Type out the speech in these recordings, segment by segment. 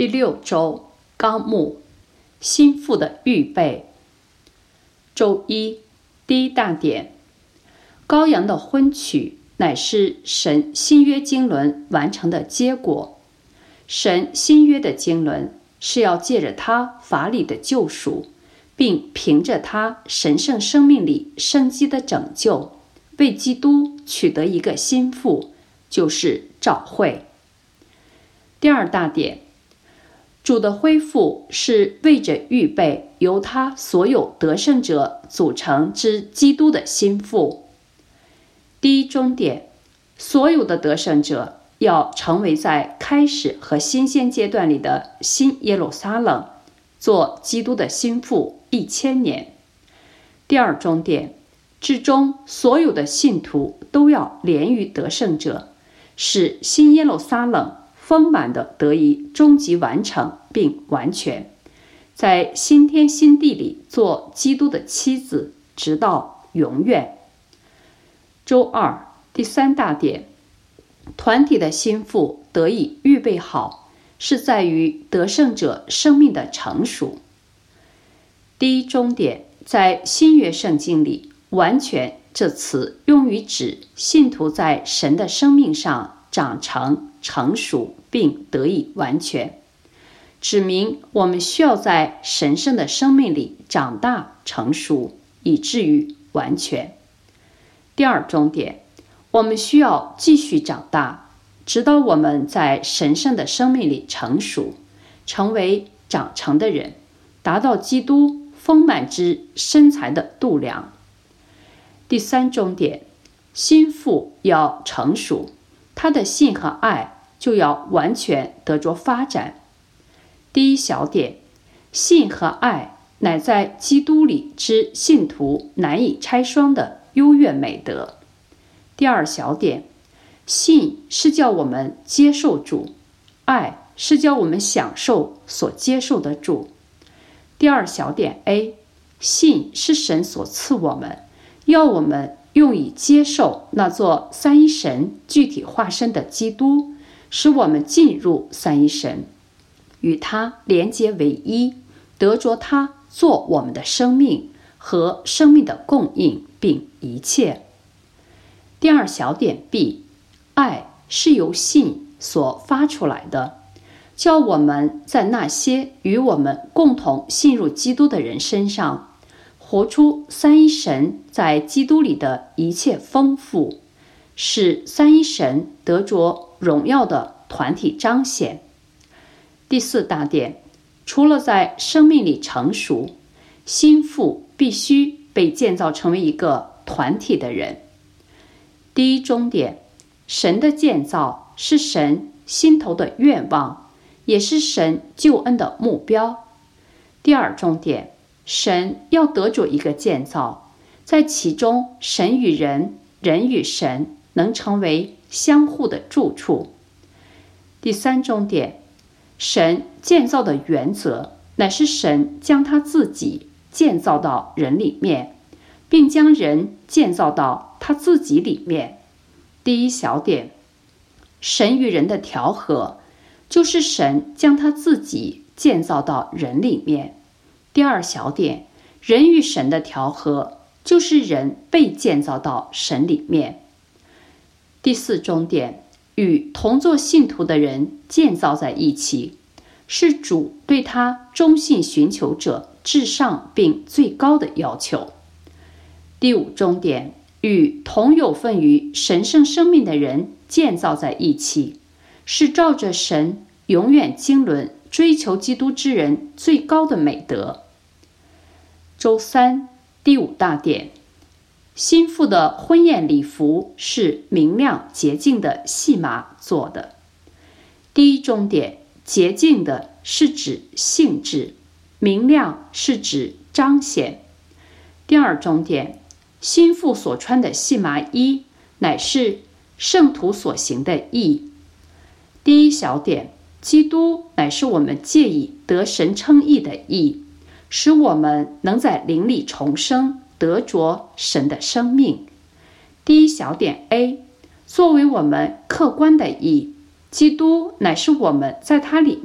第6周纲目，心腹的预备。周一，第一大点，羔羊的婚娶乃是神新约经纶完成的结果。神新约的经纶是要借着他法理的救赎，并凭着他神圣生命里生机的拯救，为基督取得一个心腹，就是召会。第二大点，主的恢复是为着预备由他所有得胜者组成之基督的心腹。第一终点，所有的得胜者要成为在开始和新鲜阶段里的新耶路撒冷，做基督的心腹1000年。第二终点，至终所有的信徒都要连于得胜者，使新耶路撒冷丰满的得以终极完成并完全，在新天新地里做基督的妻子，直到永远。周二，第三大点，团体的心腹得以预备好，是在于得胜者生命的成熟。第一终点，在新约圣经里，完全这词用于指信徒在神的生命上长成成熟并得以完全，指明我们需要在神圣的生命里长大成熟，以至于完全。第二终点，我们需要继续长大，直到我们在神圣的生命里成熟，成为长成的人，达到基督丰满之身材的度量。第三终点，心腹要成熟，他的信和爱就要完全得着发展。第一小点，信和爱乃在基督里之信徒难以拆双的优越美德。第二小点，信是叫我们接受主，爱是叫我们享受所接受的主。第二小点 A， 信是神所赐我们，要我们用以接受那座三一神具体化身的基督，使我们进入三一神，与他连结为一，得着他做我们的生命和生命的供应并一切。第二小点 B， 爱是由信所发出来的，叫我们在那些与我们共同信入基督的人身上活出三一神在基督里的一切丰富，使三一神得着荣耀的团体彰显。第四大点，除了在生命里成熟，心腹必须被建造成为一个团体的人。第一终点，神的建造是神心头的愿望，也是神救恩的目标。第二终点，神要得着一个建造，在其中神与人，人与神能成为相互的住处。第三终点，神建造的原则乃是神将他自己建造到人里面，并将人建造到他自己里面。第一小点，神与人的调和就是神将他自己建造到人里面。第二小点，人与神的调和就是人被建造到神里面。第四终点，与同作信徒的人建造在一起，是主对他忠信寻求者至上并最高的要求。第五终点，与同有份于神圣生命的人建造在一起，是照着神永远经纶追求基督之人最高的美德。周三，第五大点，心腹的婚宴礼服是明亮洁净的细麻做的。第一终点，洁净的是指性质，明亮是指彰显。第二终点，心腹所穿的细麻衣乃是圣徒所行的义。第一小点，基督乃是我们借以得神称义的义，使我们能在灵里重生，得着神的生命。第一小点 A， 作为我们客观的义，基督乃是我们在他里面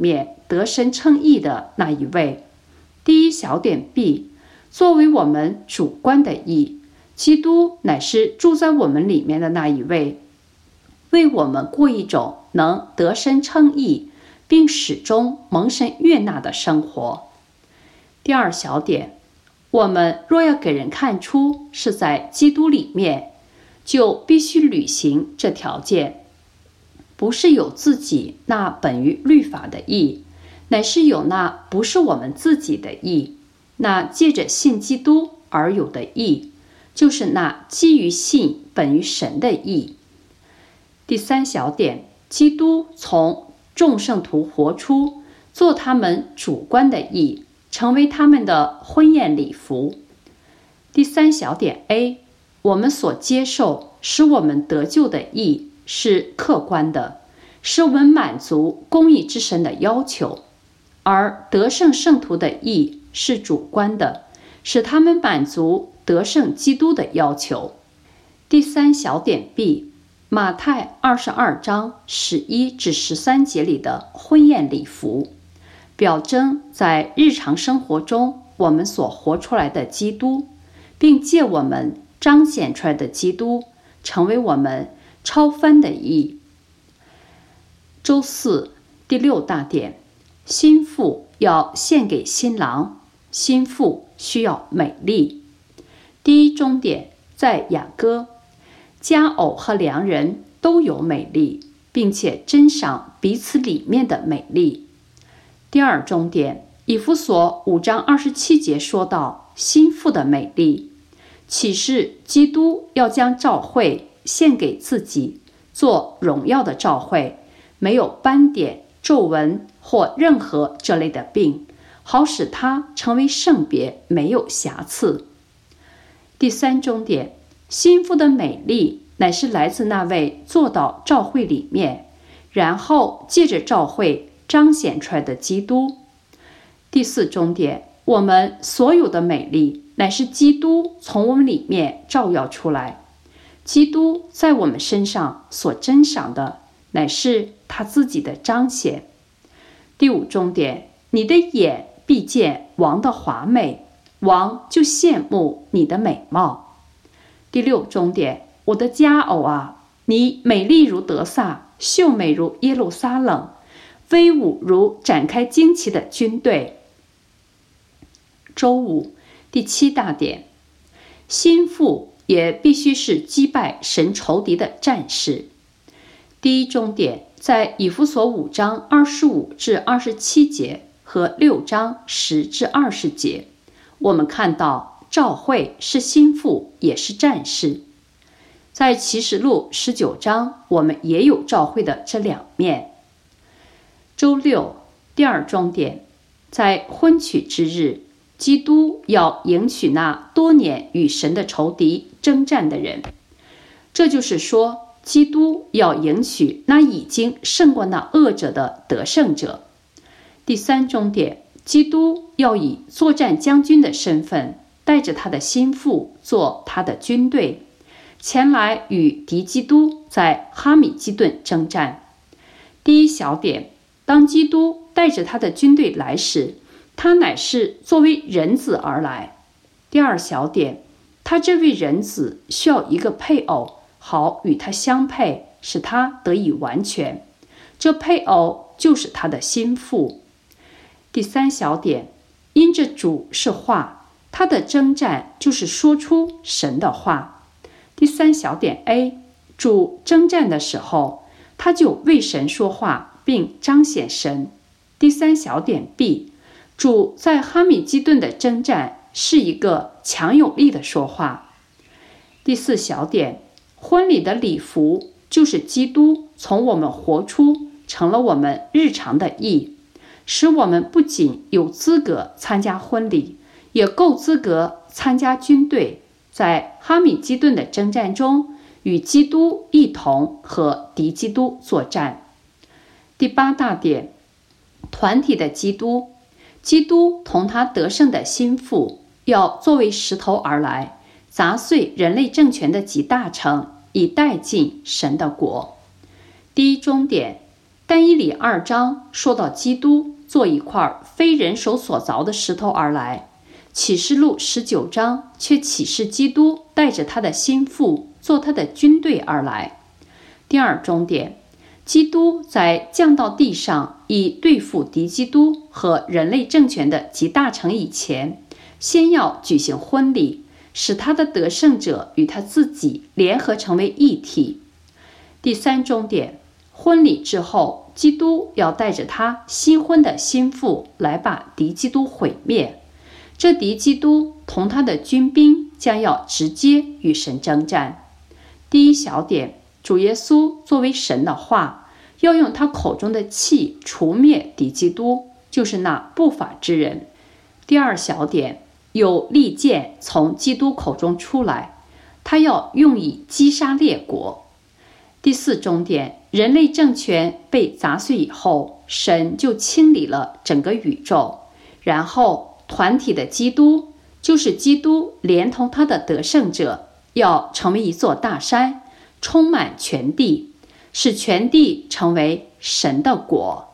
得神称义的那一位。第一小点 B， 作为我们主观的义，基督乃是住在我们里面的那一位，为我们过一种能得神称义并始终蒙神悦纳的生活。第二小点，我们若要给人看出是在基督里面，就必须履行这条件，不是有自己那本于律法的义，乃是有那不是我们自己的义，那借着信基督而有的义，就是那基于信本于神的义。第三小点，基督从众圣徒活出，做他们主观的义，成为他们的婚宴礼服。第三小点 A， 我们所接受使我们得救的义是客观的，使我们满足公义之神的要求，而得胜圣徒的义是主观的，使他们满足得胜基督的要求。第三小点 B， 马太22章11至13节里的婚宴礼服，表征在日常生活中我们所活出来的基督，并借我们彰显出来的基督成为我们超凡的义。周四第六大点，新妇要献给新郎，新妇需要美丽。第一中点，在雅歌，佳偶和良人都有美丽，并且珍赏彼此里面的美丽。第二中点，以弗所5章27节说到新妇的美丽，启示基督要将教会献给自己，做荣耀的教会，没有斑点、皱纹或任何这类的病，好使它成为圣别，没有瑕疵。第三中点，新妇的美丽乃是来自那位坐到教会里面，然后借着教会彰显出来的基督。第四中点，我们所有的美丽乃是基督从我们里面照耀出来，基督在我们身上所珍赏的乃是他自己的彰显。第五中点，你的眼必见王的华美，王就羡慕你的美貌。第六中点，我的佳偶啊，你美丽如得撒，秀美如耶路撒冷，威武如展开旌旗的军队。周五第七大点，新妇也必须是击败神仇敌的战士。第一中点，在以弗所5章25至27节和6章10至20节，我们看到教会是新妇，也是战士。在启示录19章，我们也有教会的这两面。周六第二中点，在婚娶之日，基督要迎娶那多年与神的仇敌征战的人，这就是说，基督要迎娶那已经胜过那恶者的得胜者。第三中点，基督要以作战将军的身份，带着他的心腹做他的军队，前来与敌基督在哈米基顿征战。第一小点，当基督带着他的军队来时，他乃是作为人子而来。第二小点，他这位人子需要一个配偶，好与他相配，使他得以完全。这配偶就是他的心腹。第三小点，因着主是话，他的征战就是说出神的话。第三小点 A， 主征战的时候，他就为神说话，并彰显神。第三小点 B，主在哈米基顿的征战是一个强有力的说话。第四小点，婚礼的礼服就是基督从我们活出，成了我们日常的义，使我们不仅有资格参加婚礼，也够资格参加军队，在哈米基顿的征战中与基督一同和敌基督作战。第八大点，团体的基督，基督同他得胜的心腹要作为石头而来，砸碎人类政权的集大成，以带进神的国。第一中点，但以理2章说到基督做一块非人手所凿的石头而来。启示录19章却启示基督带着他的心腹做他的军队而来。第二重点，基督在降到地上以对付敌基督和人类政权的极大成以前，先要举行婚礼，使他的得胜者与他自己联合成为一体。第三重点，婚礼之后，基督要带着他新婚的心腹来把敌基督毁灭。这敌基督同他的军兵将要直接与神征战。第一小点，主耶稣作为神的话，要用他口中的气除灭敌基督，就是那不法之人。第二小点，有利剑从基督口中出来，他要用以击杀列国。第四重点，人类政权被砸碎以后，神就清理了整个宇宙，然后团体的基督，就是基督连同他的得胜者，要成为一座大山，充满全地，使全地成为神的国。